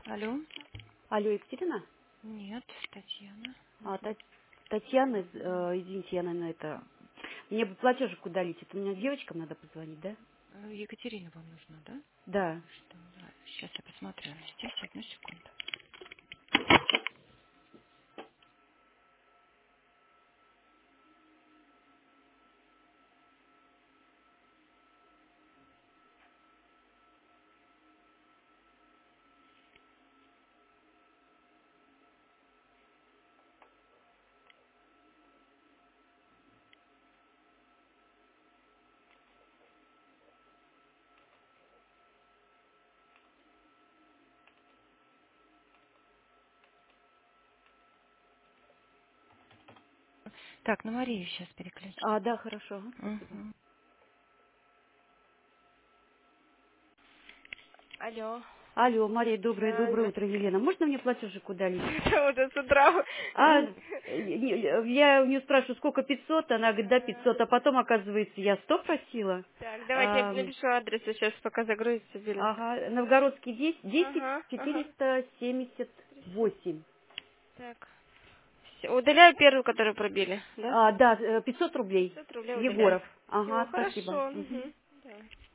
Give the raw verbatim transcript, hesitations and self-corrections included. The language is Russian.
Алло? Алло, Екатерина? Нет, Татьяна. А, Та- Татьяна, из- э, извините, я, наверное, это... Мне бы платежик удалить. Это мне девочкам надо позвонить, да? Э, Екатерина вам нужна, да? Да. Что, да. Сейчас я посмотрю. Здесь одну секунду. Так, на Марию сейчас переключу. А, да, хорошо, ага, спасибо. Угу. Алло. Алло, Мария, доброе, Да, доброе утро, здравствуйте. Елена. Можно мне платежик удалить? Это уже с утра. А, э, не- я у нее спрашиваю, сколько пятьсот, она говорит, да, пятьсот, а потом, оказывается, я сто просила. Так, давайте я Ам, напишу адрес сейчас, пока загрузится билет. ага, Новгородский десять, десять Ага, ага. четыреста семьдесят восемь. Так. Всё, удаляю первую, которую пробили, да? А, да, э, пятьсот рублей. пятьсот рублей удаляю. Егоров. Ага, Все, спасибо. хорошо. Мгм. Угу. Да.